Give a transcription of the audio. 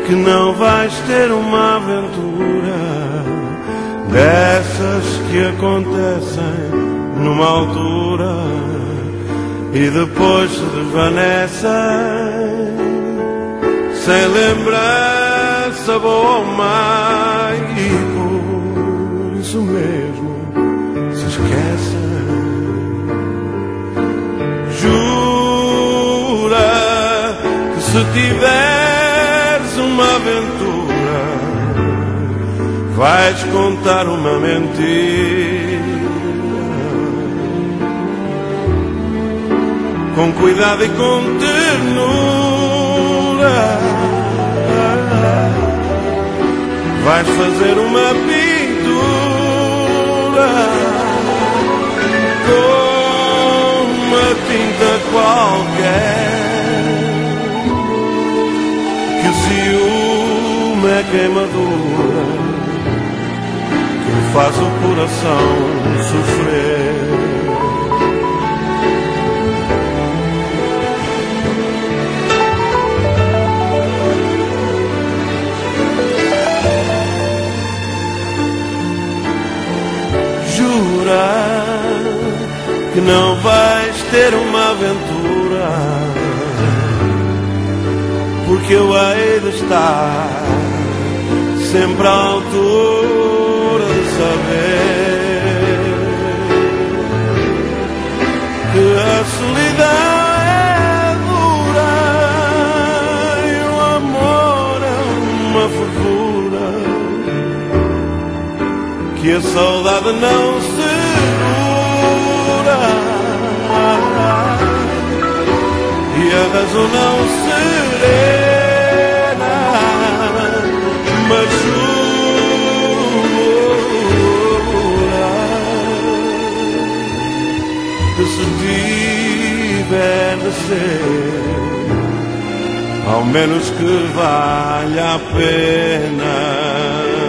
que não vais ter uma aventura dessas que acontecem numa altura e depois se desvanecem sem lembrança boa ou má, e por isso mesmo se esquecem. Jura que se tiveres uma aventura vais contar uma mentira, com cuidado e com ternura. Vais fazer uma pintura com uma tinta qualquer, que ciúme é queimadura que faz o coração sofrer. Que não vais ter uma aventura, porque eu hei de estar sempre à altura de saber que a solidão é dura e o amor é uma fervura que a saudade não segura. E a razão não serena, mas jura que se tiver de ser, ao menos que valha a pena.